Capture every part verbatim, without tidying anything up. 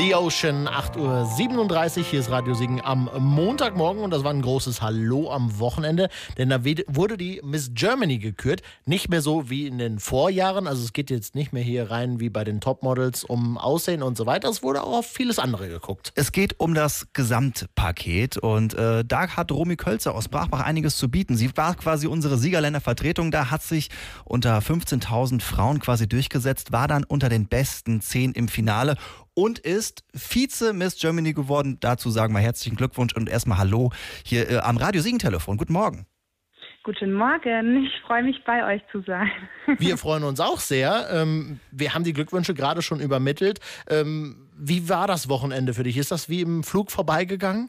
The Ocean, acht Uhr siebenunddreißig, hier ist Radio Siegen am Montagmorgen und das war ein großes Hallo am Wochenende, denn da wurde die Miss Germany gekürt, nicht mehr so wie in den Vorjahren, also es geht jetzt nicht mehr hier rein wie bei den Topmodels um Aussehen und so weiter, es wurde auch auf vieles andere geguckt. Es geht um das Gesamtpaket und äh, da hat Romy Kölzer aus Brachbach einiges zu bieten. Sie war quasi unsere Siegerländervertretung, da hat sich unter fünfzehntausend Frauen quasi durchgesetzt, war dann unter den besten zehn im Finale und ist Vize-Miss Germany geworden. Dazu sagen wir herzlichen Glückwunsch und erstmal Hallo hier äh, am Radio Siegen-Telefon. Guten Morgen. Guten Morgen, ich freue mich, bei euch zu sein. Wir freuen uns auch sehr. Ähm, wir haben die Glückwünsche gerade schon übermittelt. Ähm, wie war das Wochenende für dich? Ist das wie im Flug vorbeigegangen?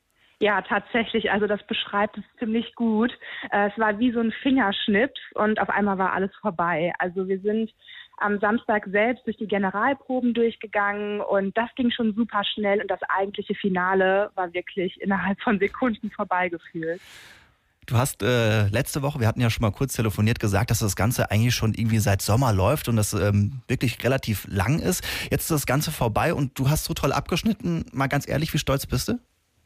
Ja, tatsächlich. Also das beschreibt es ziemlich gut. Äh, es war wie so ein Fingerschnips und auf einmal war alles vorbei. Also wir sind am Samstag selbst durch die Generalproben durchgegangen und das ging schon super schnell und das eigentliche Finale war wirklich innerhalb von Sekunden vorbeigefühlt. Du hast äh, letzte Woche, wir hatten ja schon mal kurz telefoniert, gesagt, dass das Ganze eigentlich schon irgendwie seit Sommer läuft und das ähm, wirklich relativ lang ist. Jetzt ist das Ganze vorbei und du hast so toll abgeschnitten. Mal ganz ehrlich, wie stolz bist du?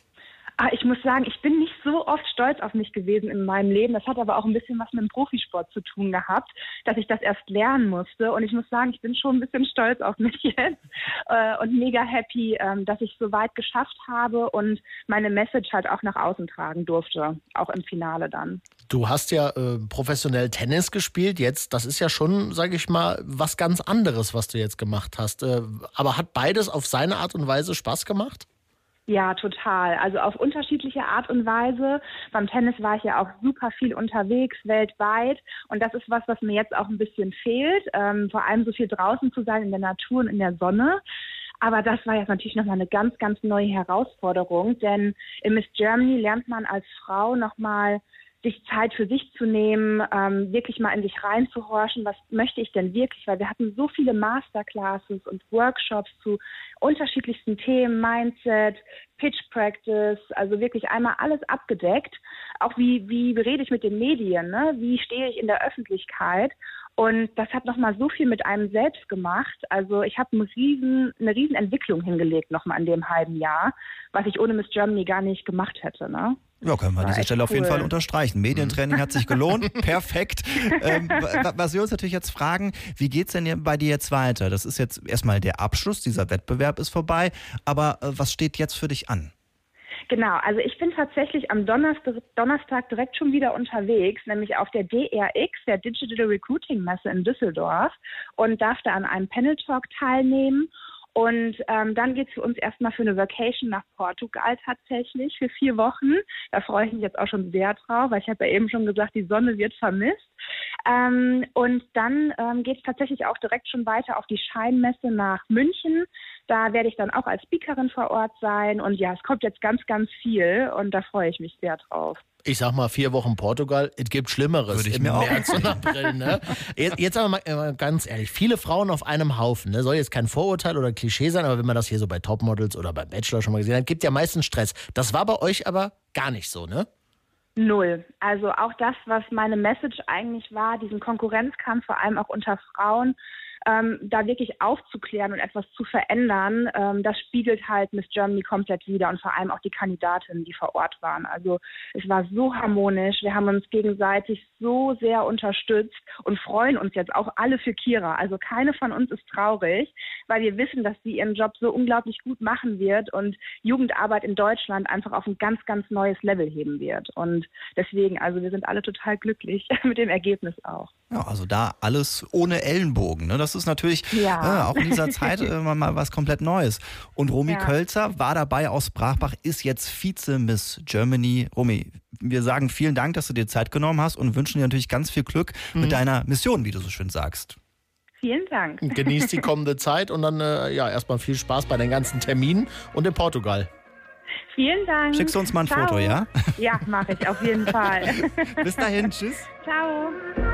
Ah, ich muss sagen, ich bin nicht so oft stolz auf mich gewesen in meinem Leben. Das hat aber auch ein bisschen was mit dem Profisport zu tun gehabt, dass ich das erst lernen musste. Und ich muss sagen, ich bin schon ein bisschen stolz auf mich jetzt äh, und mega happy, ähm, dass ich es so weit geschafft habe und meine Message halt auch nach außen tragen durfte, auch im Finale dann. Du hast ja äh, professionell Tennis gespielt jetzt. Das ist ja schon, sage ich mal, was ganz anderes, was du jetzt gemacht hast. Äh, aber hat beides auf seine Art und Weise Spaß gemacht? Ja, total. Also auf unterschiedliche Art und Weise. Beim Tennis war ich ja auch super viel unterwegs, weltweit. Und das ist was, was mir jetzt auch ein bisschen fehlt. Ähm, vor allem so viel draußen zu sein, in der Natur und in der Sonne. Aber das war jetzt natürlich nochmal eine ganz, ganz neue Herausforderung. Denn in Miss Germany lernt man als Frau nochmal, sich Zeit für sich zu nehmen, ähm, wirklich mal in sich reinzuhorchen, was möchte ich denn wirklich? Weil wir hatten so viele Masterclasses und Workshops zu unterschiedlichsten Themen, Mindset, Pitch Practice, also wirklich einmal alles abgedeckt. Auch wie, wie rede ich mit den Medien, ne? Wie stehe ich in der Öffentlichkeit? Und das hat nochmal so viel mit einem selbst gemacht. Also ich habe eine riesen, eine riesen Entwicklung hingelegt nochmal in dem halben Jahr, was ich ohne Miss Germany gar nicht gemacht hätte, ne? Ja, können wir an dieser Stelle cool. auf jeden Fall unterstreichen. Medientraining hat sich gelohnt, perfekt. Ähm, was wir uns natürlich jetzt fragen, wie geht's denn bei dir jetzt weiter? Das ist jetzt erstmal der Abschluss, dieser Wettbewerb ist vorbei, aber äh, was steht jetzt für dich an? Genau, also ich bin tatsächlich am Donnerstag, Donnerstag direkt schon wieder unterwegs, nämlich auf der D R X, der Digital Recruiting Messe in Düsseldorf und darf da an einem Panel Talk teilnehmen. Und ähm, dann geht's für uns erstmal für eine Vacation nach Portugal tatsächlich für vier Wochen. Da freue ich mich jetzt auch schon sehr drauf, weil ich habe ja eben schon gesagt, die Sonne wird vermisst. Ähm, und dann ähm, geht's tatsächlich auch direkt schon weiter auf die Scheinmesse nach München. Da werde ich dann auch als Speakerin vor Ort sein. Und ja, es kommt jetzt ganz, ganz viel und da freue ich mich sehr drauf. Ich sag mal, vier Wochen Portugal, es gibt Schlimmeres. Würde ich im mir auch März und April. Ne? Jetzt, jetzt aber mal ganz ehrlich, viele Frauen auf einem Haufen. Ne? Soll jetzt kein Vorurteil oder Klischee sein, aber wenn man das hier so bei Topmodels oder bei Bachelor schon mal gesehen hat, gibt ja meistens Stress. Das war bei euch aber gar nicht so, ne? Null. Also auch das, was meine Message eigentlich war, diesen Konkurrenzkampf, vor allem auch unter Frauen, ähm, da wirklich aufzuklären und etwas zu verändern, ähm, das spiegelt halt Miss Germany komplett wider und vor allem auch die Kandidatinnen, die vor Ort waren. Also es war so harmonisch, wir haben uns gegenseitig so sehr unterstützt und freuen uns jetzt auch alle für Kira. Also keine von uns ist traurig, weil wir wissen, dass sie ihren Job so unglaublich gut machen wird und Jugendarbeit in Deutschland einfach auf ein ganz, ganz neues Level heben wird. Und deswegen, also wir sind alle total glücklich mit dem Ergebnis auch. Ja, also da alles ohne Ellenbogen, ne? Das ist natürlich ja. äh, auch in dieser Zeit äh, mal was komplett Neues. Und Romy ja. Kölzer war dabei aus Brachbach, ist jetzt Vize-Miss Germany. Romy, wir sagen vielen Dank, dass du dir Zeit genommen hast und wünschen dir natürlich ganz viel Glück mhm. mit deiner Mission, wie du so schön sagst. Vielen Dank. Genießt die kommende Zeit und dann äh, ja erstmal viel Spaß bei den ganzen Terminen und in Portugal. Vielen Dank. Schickst du uns mal ein Ciao. Foto, ja? Ja, mache ich auf jeden Fall. Bis dahin, tschüss. Ciao.